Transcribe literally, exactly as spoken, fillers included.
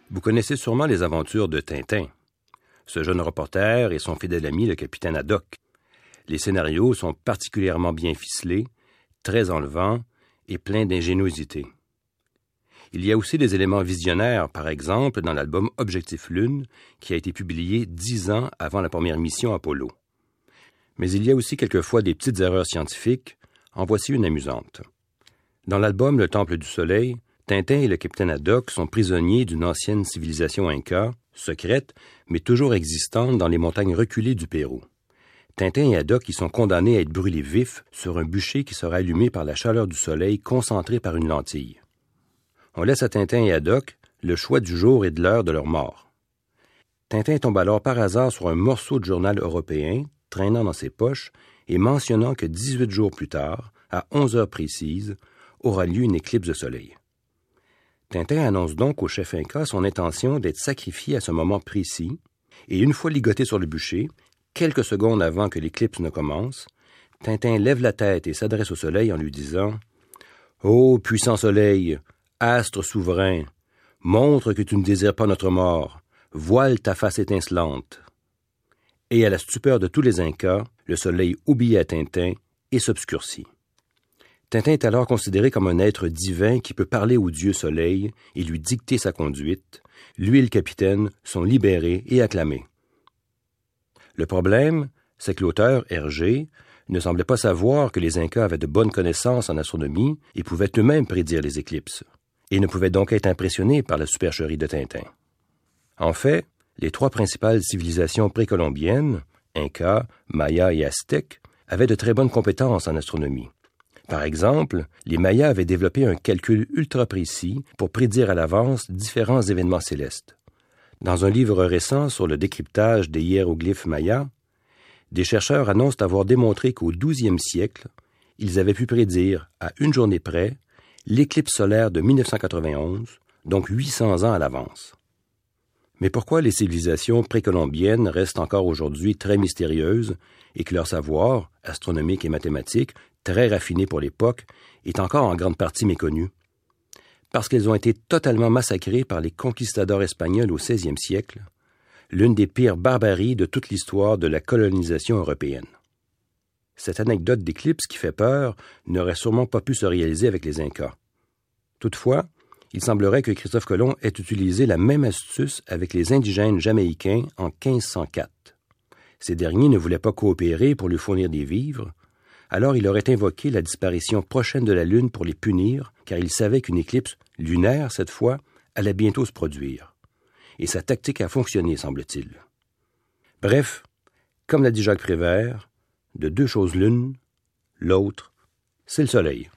Vous connaissez sûrement les aventures de Tintin, ce jeune reporter et son fidèle ami le capitaine Haddock. Les scénarios sont particulièrement bien ficelés, très enlevants et pleins d'ingéniosité. Il y a aussi des éléments visionnaires, par exemple dans l'album Objectif Lune, qui a été publié dix ans avant la première mission Apollo. Mais il y a aussi quelquefois des petites erreurs scientifiques. En voici une amusante. Dans l'album Le Temple du Soleil, Tintin et le capitaine Haddock sont prisonniers d'une ancienne civilisation inca, secrète, mais toujours existante dans les montagnes reculées du Pérou. Tintin et Haddock y sont condamnés à être brûlés vifs sur un bûcher qui sera allumé par la chaleur du soleil concentrée par une lentille. On laisse à Tintin et Haddock le choix du jour et de l'heure de leur mort. Tintin tombe alors par hasard sur un morceau de journal européen, traînant dans ses poches et mentionnant que dix-huit jours plus tard, à onze heures précises, aura lieu une éclipse de soleil. Tintin annonce donc au chef inca son intention d'être sacrifié à ce moment précis, et une fois ligoté sur le bûcher, quelques secondes avant que l'éclipse ne commence, Tintin lève la tête et s'adresse au soleil en lui disant « Ô puissant soleil, astre souverain, montre que tu ne désires pas notre mort, voile ta face étincelante. » Et à la stupeur de tous les Incas, le soleil obéit à Tintin et s'obscurcit. Tintin est alors considéré comme un être divin qui peut parler au dieu soleil et lui dicter sa conduite. Lui et le capitaine sont libérés et acclamés. Le problème, c'est que l'auteur, Hergé, ne semblait pas savoir que les Incas avaient de bonnes connaissances en astronomie et pouvaient eux-mêmes prédire les éclipses, et ne pouvaient donc être impressionnés par la supercherie de Tintin. En fait, les trois principales civilisations précolombiennes, Incas, Mayas et Aztèques, avaient de très bonnes compétences en astronomie. Par exemple, les Mayas avaient développé un calcul ultra précis pour prédire à l'avance différents événements célestes. Dans un livre récent sur le décryptage des hiéroglyphes mayas, des chercheurs annoncent avoir démontré qu'au douzième siècle, ils avaient pu prédire, à une journée près, l'éclipse solaire de mille neuf cent quatre-vingt-onze, donc huit cents ans à l'avance. Mais pourquoi les civilisations précolombiennes restent encore aujourd'hui très mystérieuses et que leur savoir, astronomique et mathématique, très raffiné pour l'époque, est encore en grande partie méconnu? Parce qu'elles ont été totalement massacrées par les conquistadors espagnols au seizième siècle, l'une des pires barbaries de toute l'histoire de la colonisation européenne. Cette anecdote d'éclipse qui fait peur n'aurait sûrement pas pu se réaliser avec les Incas. Toutefois, il semblerait que Christophe Colomb ait utilisé la même astuce avec les indigènes jamaïcains en quinze cent quatre. Ces derniers ne voulaient pas coopérer pour lui fournir des vivres, alors il aurait invoqué la disparition prochaine de la Lune pour les punir, car il savait qu'une éclipse, lunaire cette fois, allait bientôt se produire. Et sa tactique a fonctionné, semble-t-il. Bref, comme l'a dit Jacques Prévert, de deux choses l'une, l'autre, c'est le soleil.